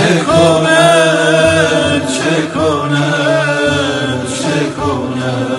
چه کنه چه کنه چه کنه.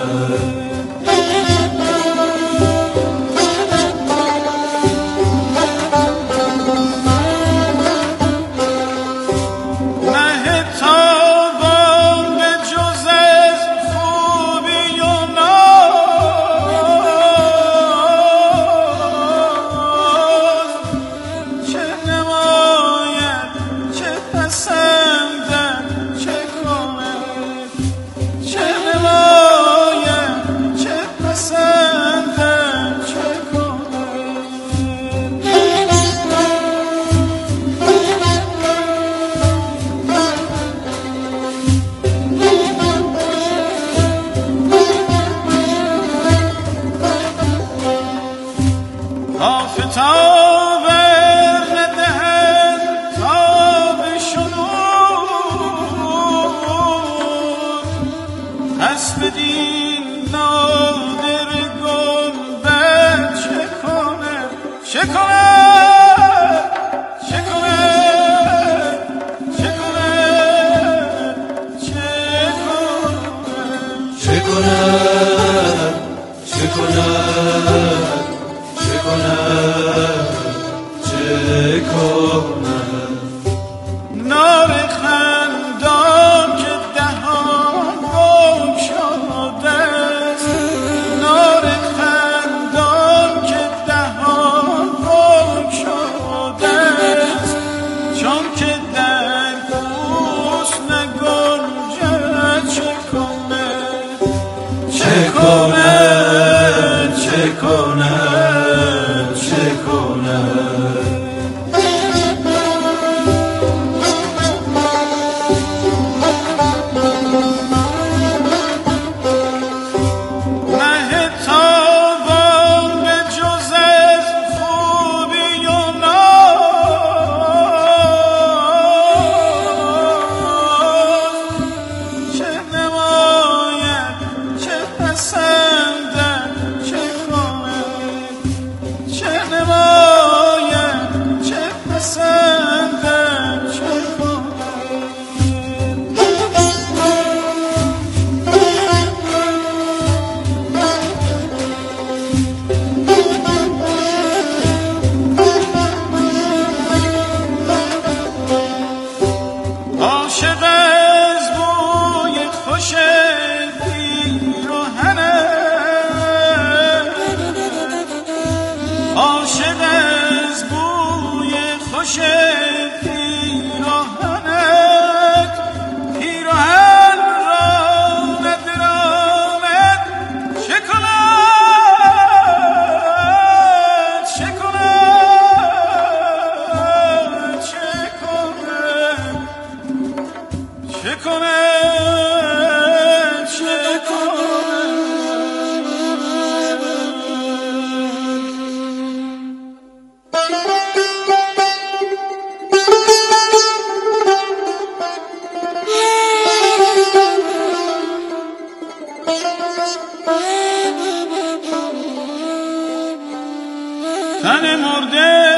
تن مرده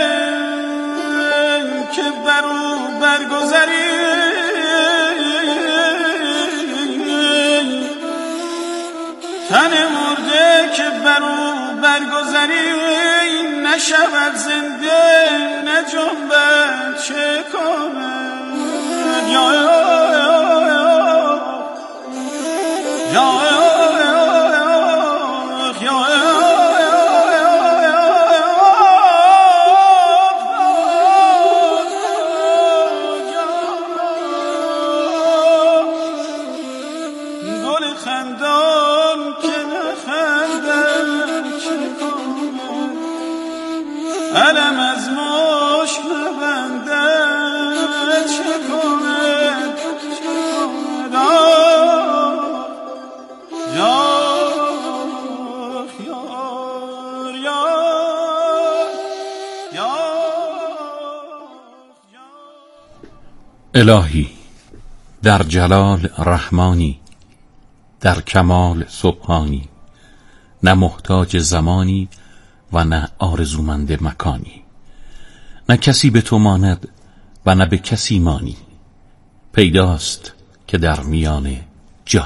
که برو برگذری، تن مرده که برو برگذری، نشود زنده نجنبد چه کنه. یا علم از مشک نبنده چه کنه الهی در جلال رحمانی، در کمال سبحانی، نه محتاج زمانی و نه آرزومند مکانی، نه کسی به تو ماند و نه به کسی مانی، پیداست که در میان جانی.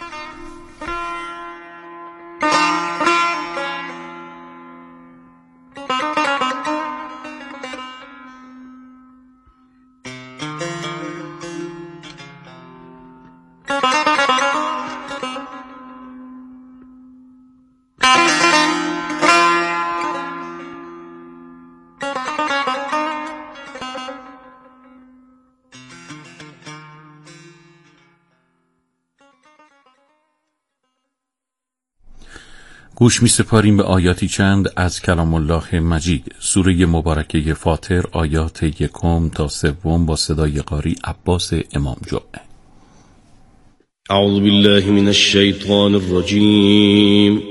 گوش می سپاریم به آیاتی چند از کلام الله مجید، سوره مبارکه فاطر، آیات 1 تا 3 با صدای قاری عباس امام جمعه. اعوذ بالله من الشیطان الرجیم.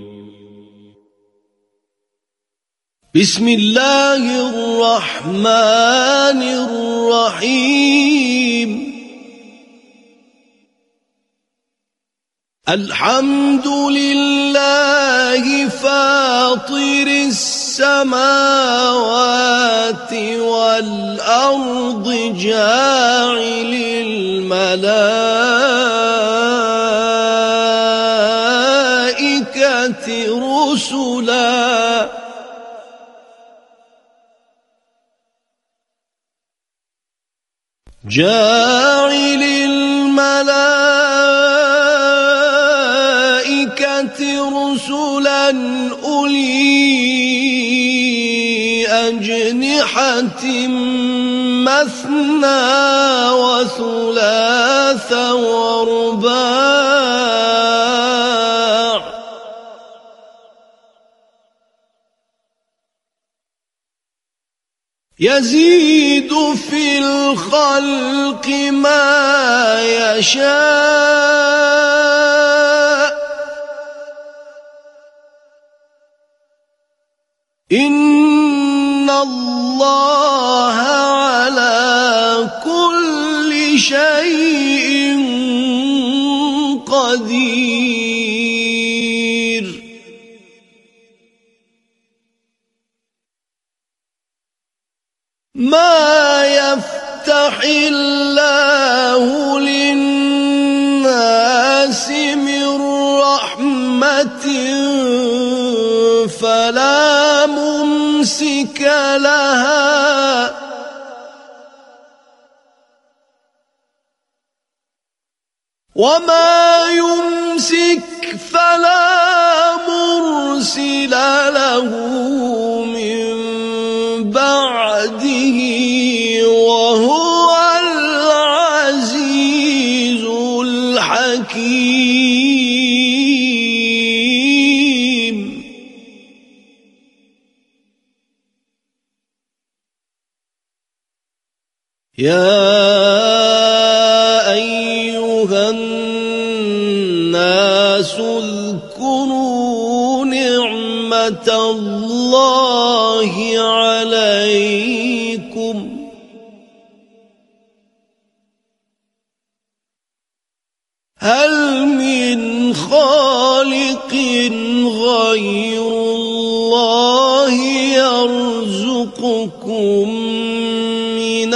بسم الله الرحمن الرحیم. الحمد لله فاطر السماوات والأرض جاعل الملائكة رسلا جاعل رسلا أولي أجنحة مثنى وثلاث ورباع يزيد في الخلق ما يشاء إن الله على كل شيء قدير. ما يفتح الله للناس من رحمة فلا ممسك لها وما يمسك فلا مرسل له من بعده وهو العزيز الحكيم. يا أيها الناس اذكروا نعمة الله عليكم هل من خالق غير الله يرزقكم من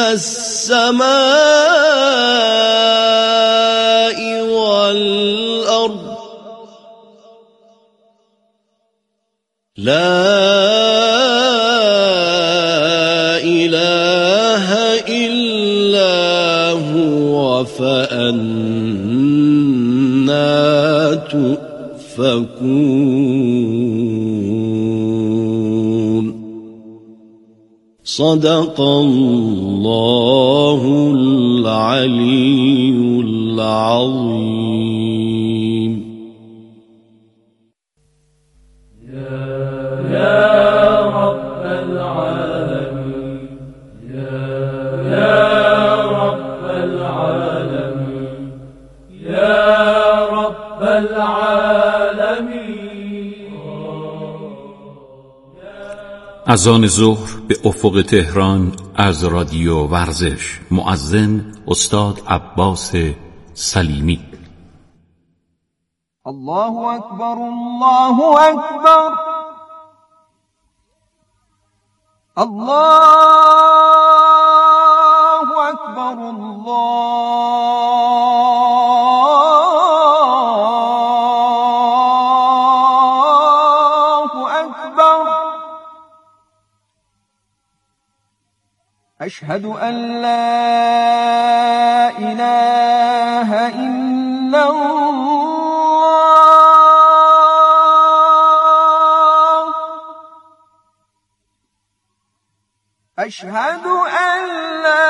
السماء والأرض لا إله إلا هو فأنا تؤفكون. صدق الله العلي العظيم. اذان ظهر به افق تهران از رادیو ورزش. مؤذن استاد عباس سلیمی. الله اکبر الله اکبر الله اکبر الله أشهد أن لا إله إلا الله أشهد أن لا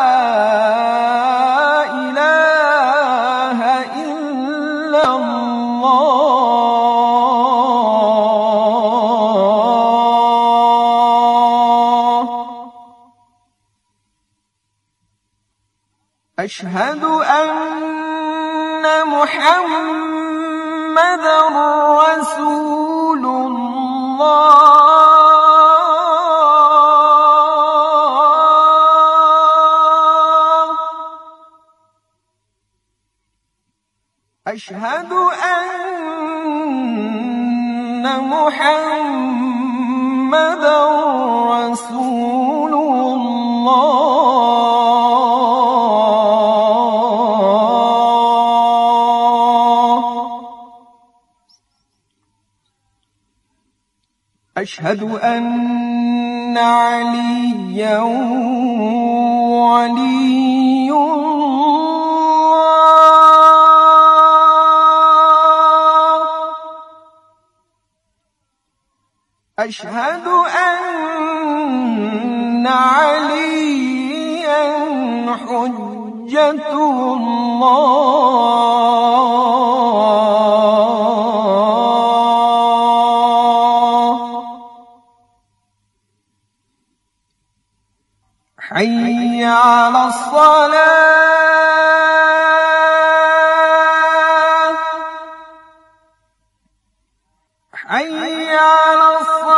إله إلا الله أشهد أن محمدًا رسول الله أشهد أن محمدًا رسول الله أشهد أن عليًّا ولي أشهد أن عليًّا حجة الله حي على الصلاة حي على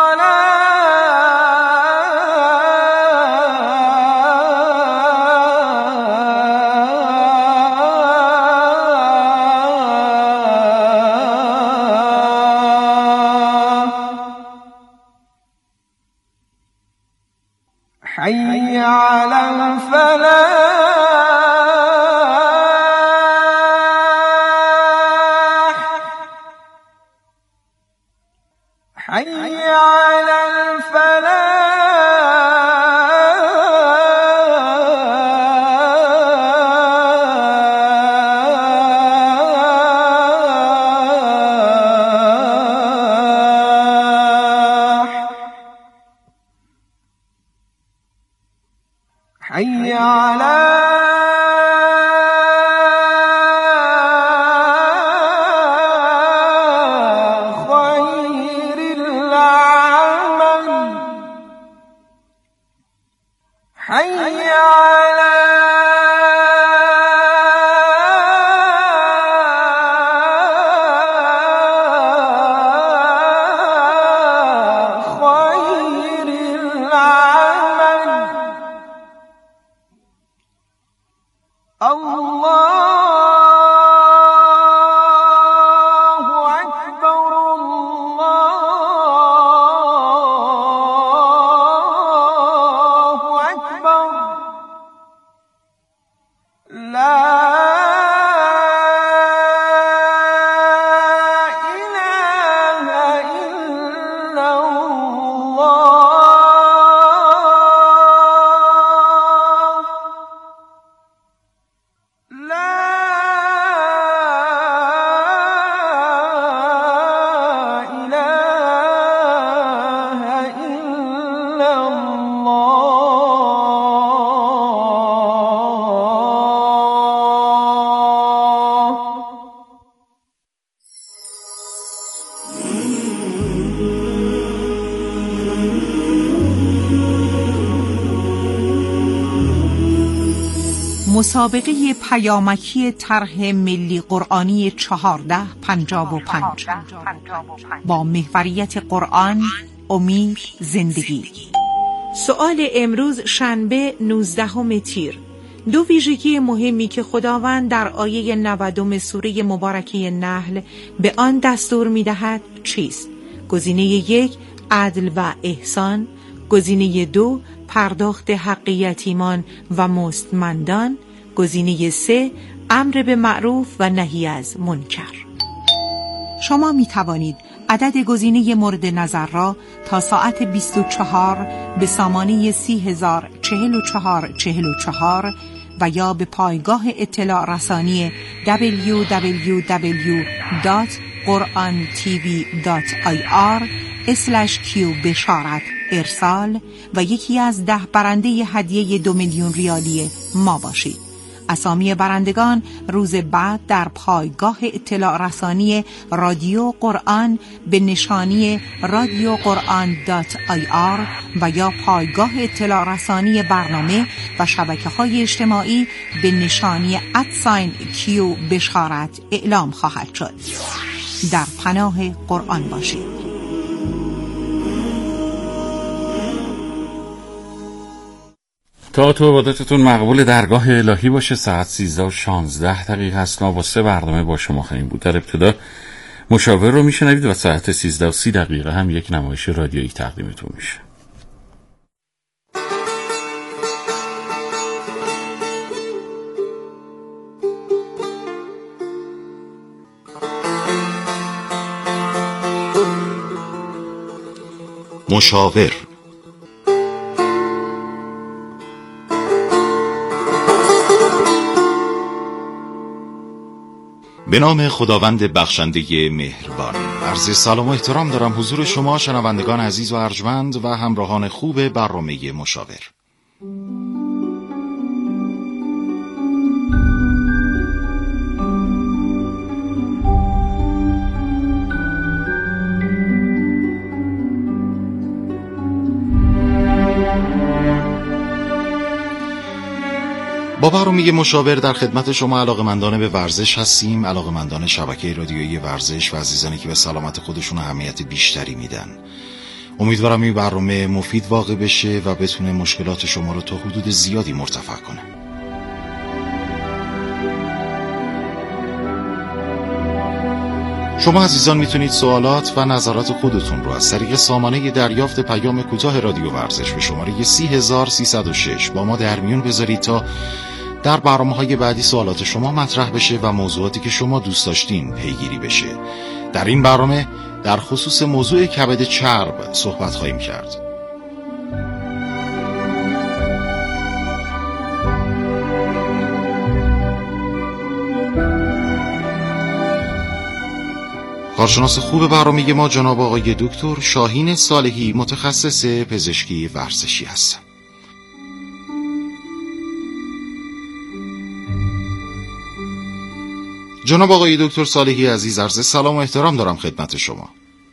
حي على الفلاح حي على الفلاح حي على خير العمل حي على خير العمل الله أكبر الله أكبر لا إله إلا الله لا إله إلا الله مسابقه پیامکی طرح ملی قرآنی 1455 با محوریت قرآن، امید، زندگی. سؤال امروز شنبه 19 تیر. دو ویژگی مهمی که خداوند در آیه 90 سوره مبارکه نحل به آن دستور می‌دهد چیست؟ گزینه 1 عدل و احسان، گزینه 2 پرداخت حق یتیمان و مستمندان، گزینه 3 امر به معروف و نهی از منکر. شما می توانید عدد گزینه مورد نظر را تا ساعت 24 به سامانه 30,044 و یا به پایگاه اطلاع رسانی www.qurantv.ir/q بشارت ارسال و یکی از 10 برنده هدیه 2 میلیون ریالی ما باشید. اسامی برندگان روز بعد در پایگاه اطلاع رسانی رادیو قرآن به نشانی radioquran.ir و یا پایگاه اطلاع رسانی برنامه و شبکه‌های اجتماعی به نشانی @q بشارت اعلام خواهد شد. در پناه قرآن باشید. طاعت و عبادتتون مقبول درگاه الهی باشه. ساعت 13:16 است. ما با 3 برنامه با شما خواهیم بود. در ابتدا مشاور رو میشنوید و ساعت 13:30 هم یک نمایش رادیویی تقدیمتون میشه. مشاور. به نام خداوند بخشنده مهربان. عرض سلام و احترام دارم حضور شما شنوندگان عزیز و ارجمند و همراهان خوب برنامه مشاور. با برنامه مشاور در خدمت شما علاقه‌مندان به ورزش هستیم، علاقه‌مندان شبکه رادیویی ورزش و عزیزانی که به سلامت خودشون اهمیت بیشتری میدن. امیدوارم این برنامه مفید واقع بشه و بتونه مشکلات شما رو تا حدود زیادی مرتفع کنه. شما عزیزان میتونید سوالات و نظرات خودتون رو از طریق سامانه دریافت پیام کوتاه رادیو ورزش به شماره 30306 با ما در میون بذارید تا در برنامه‌های بعدی سوالات شما مطرح بشه و موضوعاتی که شما دوست داشتین پیگیری بشه. در این برنامه در خصوص موضوع کبد چرب صحبت خواهیم کرد. کارشناس خوب برنامه ما جناب آقای دکتر شاهین صالحی متخصص پزشکی ورزشی هستند. جناب آقای دکتر صالحی عزیز، عرض سلام و احترام دارم خدمت شما.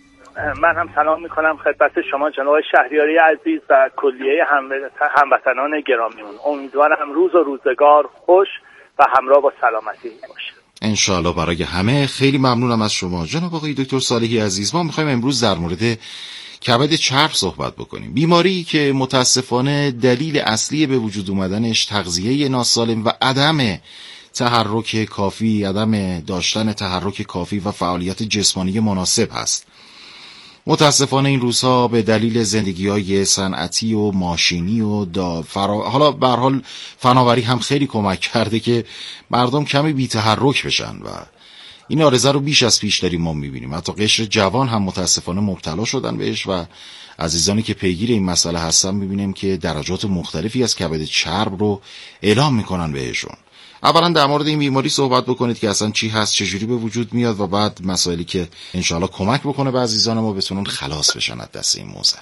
من هم سلام میکنم خدمت شما جناب شهریاری عزیز و کلیه هموطنان گرامیون. امیدوارم روز و روزگار خوش و همراه با سلامتی باشه. انشاءالله برای همه. خیلی ممنونم از شما جناب آقای دکتر صالحی عزیز. ما میخوایم امروز در مورد کبد چرب صحبت بکنیم، بیماری که متاسفانه دلیل اصلی به وجود اومدنش تغذیه ناسالم و عدم تحرک کافی، عدم داشتن تحرک کافی و فعالیت جسمانی مناسب هست. متاسفانه این روزها به دلیل زندگی‌های صنعتی و ماشینی و حالا به هر حال فناوری هم خیلی کمک کرده که مردم کمی بی تحرک بشن و این آرزه رو بیش از پیش داریم ما می‌بینیم. حتی قشر جوان هم متاسفانه مبتلا شدن بهش و عزیزانی که پیگیر این مسئله هستن می‌بینیم که درجات مختلفی از کبد چرب رو اعلام می‌کنن بهشون. اولا در مورد این بیماری صحبت بکنید که اصلا چی هست، چجوری به وجود میاد و بعد مسائلی که انشاءالله کمک بکنه به عزیزان ما بتونن خلاص بشن از دست این موزل.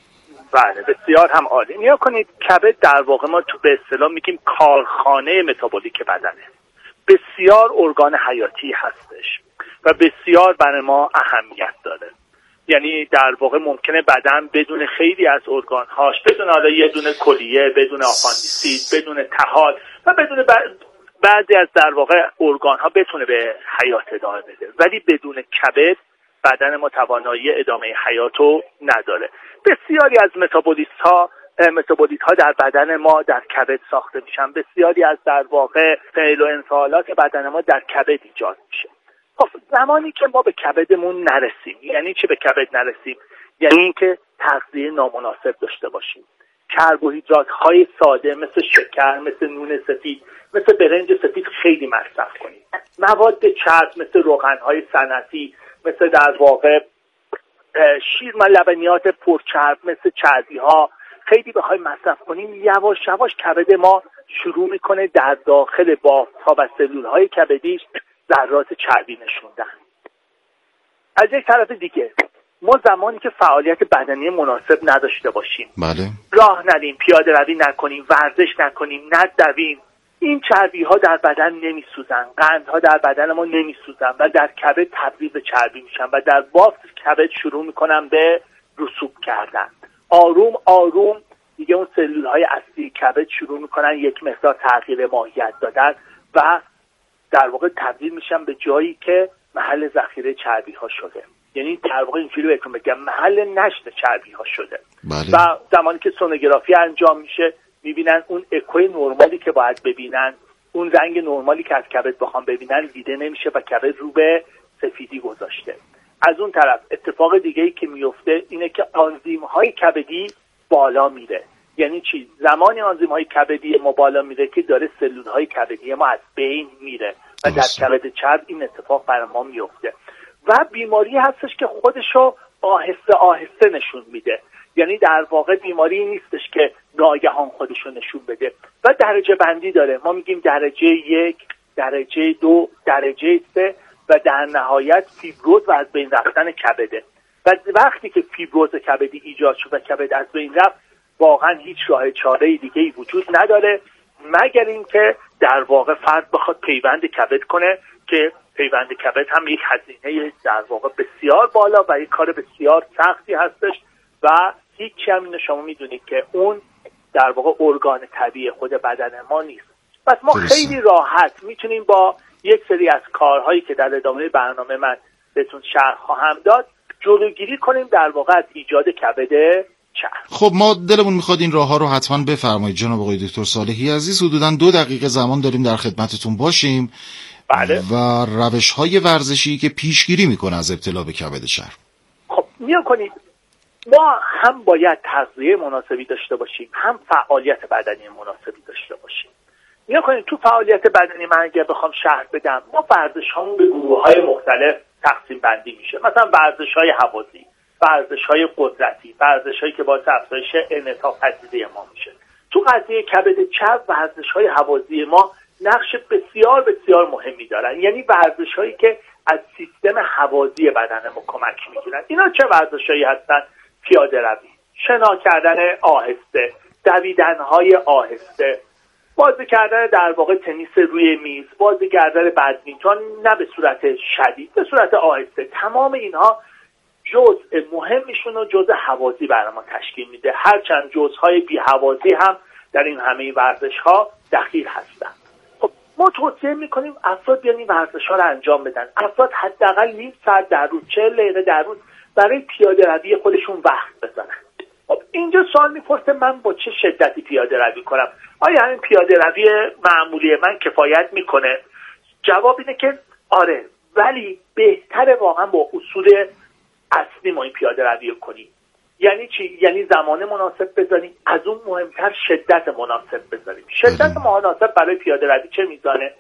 بله بسیار هم عالی. نیا کنید کبد در واقع ما تو به اصطلاح میگیم کارخانه متابولیک بدنه. بسیار ارگان حیاتی هستش و بسیار برای ما اهمیت داره. یعنی در واقع ممکنه بدن بدون خیلی از ارگانهاش، بدون حالا یه دونه کلیه، بدون آپاندیسیت، بدون طحال و بدون بعضی از در واقع ارگان‌ها بتونه به حیات ادامه بده، ولی بدون کبد بدن ما توانایی ادامه حیاتو نداره. بسیاری از متابولیت‌ها در بدن ما در کبد ساخته میشن. بسیاری از در واقع فعل و انفعالات بدن ما در کبد ایجاد میشه. خب زمانی که ما به کبدمون نرسیم، یعنی چه به کبد نرسیم؟ یعنی اینکه تغذیه نامناسب داشته باشیم. کربوهیدرات‌های ساده مثل شکر، مثل نون سفید، مثل برنج سفید خیلی مصرف کنید. مواد چرب مثل روغن‌های صنعتی، مثل در واقع شیر و لبنیات پرچرب مثل چربی ها خیلی بخوایم مصرف کنیم، یواش یواش کبد ما شروع میکنه در داخل بافت ها و سلول های کبدیش ذرات چربی نشوندن. از یک طرف دیگه ما زمانی که فعالیت بدنی مناسب نداشته باشیم، بله، راه نریم، پیاده روی نکنیم، ورزش نکنیم، ندویم، این چربی ها در بدن نمیسوزن، قندها در بدن ما نمیسوزن و در کبد تبدیل به چربی میشن و در بافت کبد شروع میکنن به رسوب کردن. آروم آروم دیگه اون سلول های اصلی کبد شروع میکنن یک مقدار تغییر ماهیت دادن و در واقع تبدیل میشن به جایی که محل ذخیره چربی ها شده. یعنی در واقع اینجوری بهتون بگم محل نشت چربی ها شده. بله. و زمانی که سونوگرافی انجام میشه میبینن اون اکوی نرمالی که باید ببینن، اون رنگ نرمالی که از کبد بخوام ببینن دیده نمیشه و کبد رو به سفیدی گذاشته. از اون طرف اتفاق دیگه‌ای که میفته اینه که آنزیم‌های کبدی بالا میره. یعنی چی؟ زمانی آنزیم‌های کبدی ما بالا میره که داره سلول‌های کبدی ما از بین میره و در کبد چرب این اتفاق برای ما میفته. و بیماری هستش که خودشو آهسته آهسته نشون میده. یعنی در واقع بیماری نیستش که ناگهان خودشو نشون بده و درجه بندی داره. ما میگیم درجه 1، درجه 2، درجه 3 و در نهایت فیبروز و از بین رفتن کبده. و وقتی که فیبروز کبدی ایجاد شد و کبد از بین رفت، واقعا هیچ راه چاره دیگه‌ای وجود نداره مگر اینکه در واقع فرد بخواد پیوند کبد کنه که پیوند کبد هم یک هزینه در واقع بسیار بالا و یک کار بسیار سختی هستش و هیچی هم اینو شما میدونید که اون در واقع ارگان طبیعی خود بدن ما نیست. پس ما خیلی راحت میتونیم با یک سری از کارهایی که در ادامه برنامه من بهتون شرح خواهم داد جلوگیری کنیم در واقع از ایجاد کبد چرب. خب ما دلمون میخواد این راه ها رو حتما بفرمایید جناب آقای دکتر صالحی عزیز. حدوداً 2 دقیقه زمان داریم در خدمتتون باشیم. بله. و روش های ورزشی که پیشگیری میکنه از ابتلا به کبد چرب. خب نیا کنید ما هم باید تغذیه مناسبی داشته باشیم، هم فعالیت بدنی مناسبی داشته باشیم. نیا کنید تو فعالیت بدنی من اگه بخوام شرح بدم، ما ورزش‌هامون به گروه‌های مختلف تقسیم بندی میشه. مثلا ورزش‌های هوازی، ورزش‌های قدرتی، ورزش‌هایی که باعث افزایش انعطاف پذیری ما میشه. تو قضیه کبد چرب ورزش‌های هوازی ما نقش بسیار بسیار مهمی دارن. یعنی ورزش‌هایی که از سیستم هوازی بدن ما کمک میگیرن. اینا چه ورزش‌هایی هستن؟ پیاده روی، شنا کردن آهسته، دویدن‌های آهسته، بازی کردن در واقع تنیس روی میز، بازی کردن بدمینتون نه به صورت شدید، به صورت آهسته. تمام اینها جزء مهمشون رو جزء هوازی برای ما تشکیل میده، هرچند جزءهای بی هوازی هم در این همه ورزش‌ها دخیل هستن. خب ما توصیه میکنیم افراد بیان این ورزش‌ها رو انجام بدن. افراد حداقل نیم ساعت در روز، 40 دقیقه در روز برای پیاده روی خودشون وقت بزنن. خب اینجا سوال میپرسه من با چه شدتی پیاده روی کنم؟ آیا همین پیاده روی معمولی من کفایت میکنه؟ جواب اینه که آره، ولی بهتره واقعا با اصول اصلی ما این پیاده روی کنیم. یعنی چی؟ یعنی زمان مناسب بذاریم، از اون مهمتر شدت مناسب بذاریم. شدت مناسب برای پیاده روی چه میزانه؟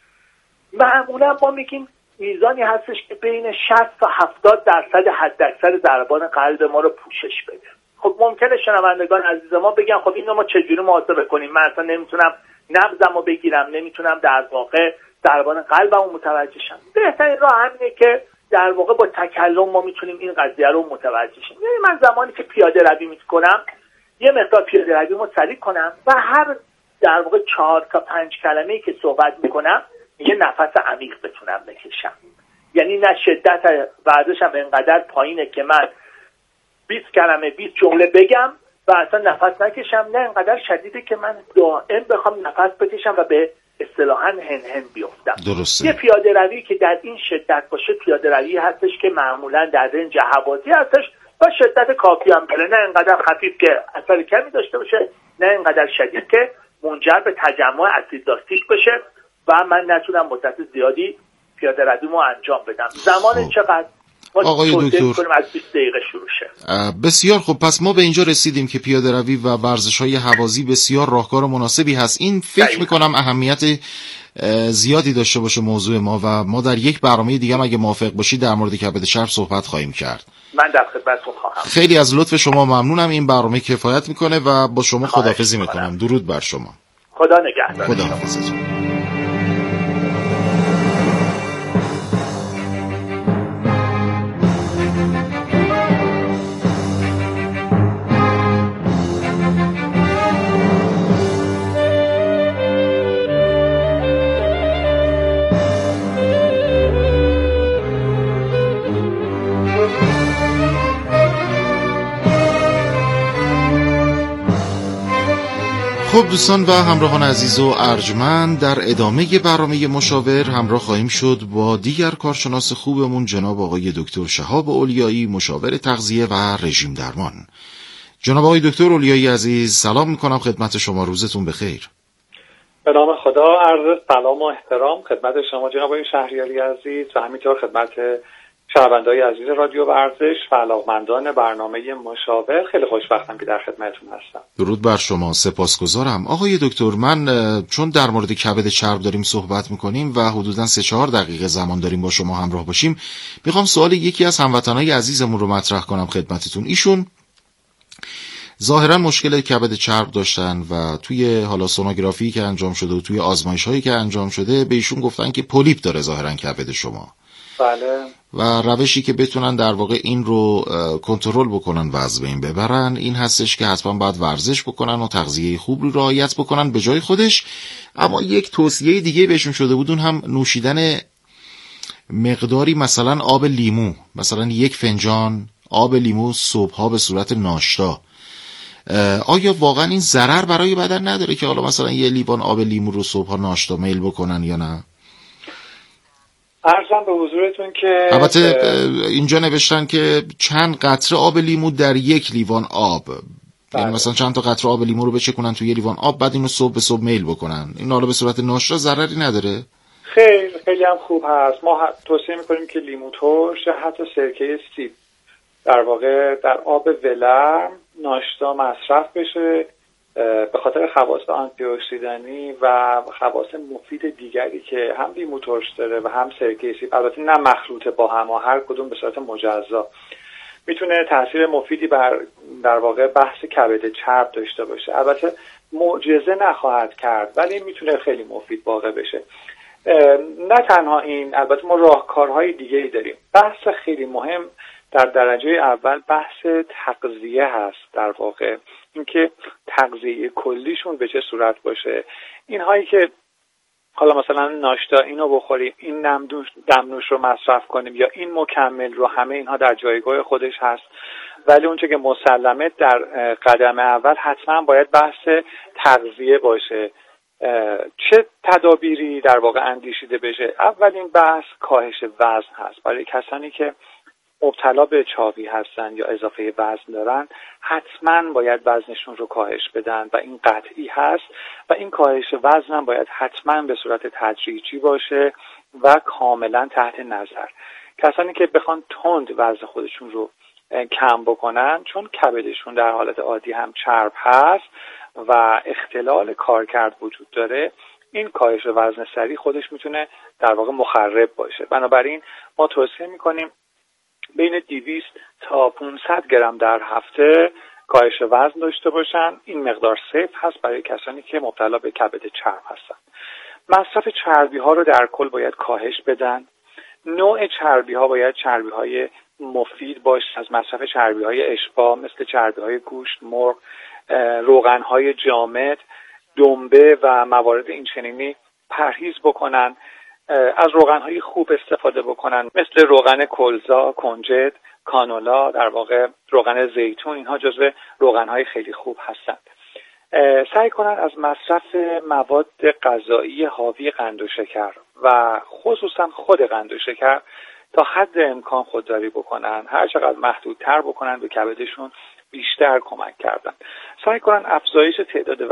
معمولا ما میگیم میزانی هستش که بین 60 تا 70% حداکثر ضربان قلب ما رو پوشش بده. خب ممکنه شنوندگان عزیز ما بگن خب اینو ما چجوری محاسبه کنیم؟ من اصلا نمیتونم نبضمو بگیرم، نمیتونم در واقع ضربان قلبمو متوجه شم. بهترین راه همینه که در واقع با تکلم ما میتونیم این قضیه رو متوجه شیم. یعنی من زمانی که پیاده روی میکنم یه مقدار پیاده رویمو سریع کنم و هر در واقع 4 تا 5 کلمه‌ای که صحبت میکنم یه نفس عمیق بتونم بکشم. یعنی نه شدت ورزشم اینقدر پایینه که من 20 کلمه 20 جمله بگم و اصلا نفس نکشم، نه اینقدر شدیده که من دائم بخوام نفس بکشم و به اصطلاحاً هن بیفتم. درسته. یه پیاده روی که در این شدت باشه پیاده روی هستش که معمولاً در رنج هوازی هستش و شدت کافی هم بره، نه اینقدر خفیف که اثر کمی داشته باشه، نه اینقدر شدید که منجر به تجمع اسید لاکتیک بشه و من نتونم مدت زیادی پیاده رویمو انجام بدم. زمان چقدر؟ آقای دکتر از 20 دقیقه شروع شه. بسیار خوب. پس ما به اینجا رسیدیم که پیاده روی و ورزش‌های هوازی بسیار راهکار مناسبی هست. این فکر میکنم اهمیت زیادی داشته باشه موضوع ما و ما در یک برنامه دیگه اگه موافق باشید در مورد کبد چرب صحبت خواهیم کرد. من در خدمتتون خواهم. خیلی از لطف شما ممنونم. این برنامه کفایت میکنه و با شما خداحافظی میکنم. درود بر شما. خدا نگهدار. خداحافظتون. خب دوستان و همراهان عزیز و ارجمند، در ادامه برنامه مشاور همراه خواهیم شد با دیگر کارشناس خوبمون جناب آقای دکتر شهاب اولیایی، مشاور تغذیه و رژیم درمان. جناب آقای دکتر اولیایی عزیز، سلام میکنم خدمت شما، روزتون بخیر. به نام خدا، عرض سلام و احترام خدمت شما جناب آقای شهریاری عزیز و همینطور خدمت شنونده‌های عزیز رادیو ورزش و علاقه‌مندان برنامه مشاور. خیلی خوشبختم که در خدمتتون هستم. درود بر شما، سپاسگزارم. آقای دکتر، من چون در مورد کبد چرب داریم صحبت میکنیم و حدوداً 3-4 دقیقه زمان داریم با شما همراه باشیم، میخوام سوال یکی از هموطنای عزیزمون رو مطرح کنم خدمتتون. ایشون ظاهرا مشکل کبد چرب داشتن و توی حالا سونوگرافی که انجام شده و توی آزمایش‌هایی که انجام شده به ایشون گفتن که پولیپ داره ظاهرا کبد شما. بله. و روشی که بتونن در واقع این رو کنترل بکنن و از بین ببرن این هستش که حتما باید ورزش بکنن و تغذیه خوب رو رعایت بکنن به جای خودش. اما یک توصیه دیگه بهشون شده بود، اون هم نوشیدن مقداری مثلا آب لیمو، مثلا 1 فنجان آب لیمو صبحها به صورت ناشتا. آیا واقعا این ضرر برای بدن نداره که حالا مثلا 1 لیوان آب لیمو رو صبحها ناشتا میل بکنن یا نه؟ عرضم به حضورتون که البته اینجا نوشتن که چند قطره آب لیمو در 1 لیوان آب. یعنی مثلا چند تا قطره آب لیمو رو بچکنن تو 1 لیوان آب، بعد اینو صبح به صبح میل بکنن. این حالا به صورت ناشتا ضرری نداره؟ خیلی هم خوب هست. ما توصیه میکنیم که لیمو ترش، حتی سرکه سیب در واقع در آب ولرم ناشتا مصرف بشه، به خاطر خواص آنتی اکسیدانی و خواص مفید دیگری که هم لیمو ترش داره و هم سرکه سیب، البته نه مخلوط با هم، هر کدوم به صورت مجزا، میتونه تاثیر مفیدی در واقع بحث کبد چرب داشته باشه. البته معجزه نخواهد کرد ولی میتونه خیلی مفید واقع بشه. نه تنها این، البته ما راهکارهای دیگه‌ای داریم. بحث خیلی مهم در درجه اول بحث تغذیه هست. در واقع اینکه تغذیه کلیشون به چه صورت باشه. اینهایی که حالا مثلا ناشتا اینو بخوریم، این دمنوش رو مصرف کنیم یا این مکمل رو، همه اینها در جایگاه خودش هست، ولی اونچه که مسلمه در قدم اول حتما باید بحث تغذیه باشه. چه تدابیری در واقع اندیشیده بشه؟ اولین بحث کاهش وزن هست. برای کسانی که مبتلا به چاقی هستن یا اضافه وزن دارن حتما باید وزنشون رو کاهش بدن و این قطعی هست و این کاهش وزن هم باید حتما به صورت تدریجی باشه و کاملا تحت نظر. کسانی که بخوان تند وزن خودشون رو کم بکنن، چون کبدشون در حالت عادی هم چرب هست و اختلال کارکرد وجود داره، این کاهش وزن سریع خودش میتونه در واقع مخرب باشه. بنابراین ما توصیه میکنیم بین 200 تا 500 گرم در هفته کاهش وزن داشته باشن. این مقدار سیف هست برای کسانی که مبتلا به کبد چرب هستن. مصرف چربی ها رو در کل باید کاهش بدن. نوع چربی ها باید چربی های مفید باشه. از مصرف چربی های اشباع مثل چربی های گوشت، مرغ، روغن های جامد، دنبه و موارد این چنینی پرهیز بکنن. از روغن‌های خوب استفاده بکنن مثل روغن کلزا، کنجد، کانولا، در واقع روغن زیتون. اینها جزو روغن‌های خیلی خوب هستند. سعی کنن از مصرف مواد غذایی حاوی قند و شکر و خصوصا خود قند و شکر تا حد امکان خودداری بکنن. هر چقدر محدودتر بکنن به کبدشون بیشتر کمک کردن. سعی کنن افزایش تعداد